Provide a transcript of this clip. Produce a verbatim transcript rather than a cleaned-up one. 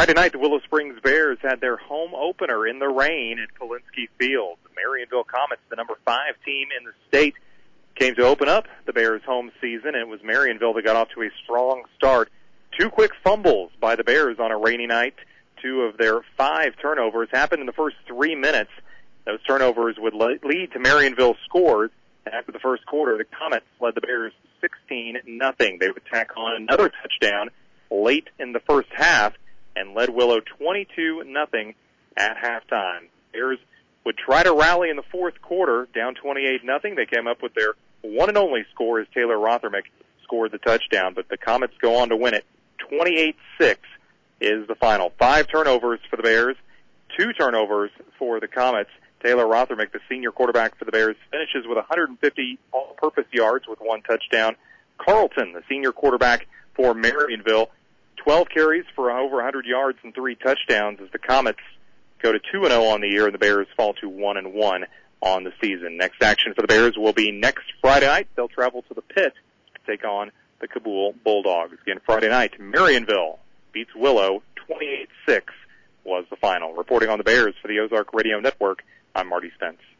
Friday night, the Willow Springs Bears had their home opener in the rain at Polinsky Field. The Marionville Comets, the number five team in the state, came to open up the Bears' home season, and it was Marionville that got off to a strong start. Two quick fumbles by the Bears on a rainy night. Two of their five turnovers happened in the first three minutes. Those turnovers would lead to Marionville scores. And after the first quarter, the Comets led the Bears sixteen nothing. They would tack on another touchdown late in the first half and led Willow twenty-two nothing at halftime. Bears would try to rally in the fourth quarter, down twenty-eight nothing. They came up with their one and only score as Taylor Rothermick scored the touchdown, but the Comets go on to win it. twenty-eight six is the final. Five turnovers for the Bears, two turnovers for the Comets. Taylor Rothermick, the senior quarterback for the Bears, finishes with one hundred fifty all-purpose yards with one touchdown. Carlton, the senior quarterback for Marionville, twelve carries for over one hundred yards and three touchdowns as the Comets go to two and oh on the year and the Bears fall to one and one on the season. Next action for the Bears will be next Friday night. They'll travel to the Pit to take on the Kabul Bulldogs. Again, Friday night, Marionville beats Willow twenty-eight six was the final. Reporting on the Bears for the Ozark Radio Network, I'm Marty Spence.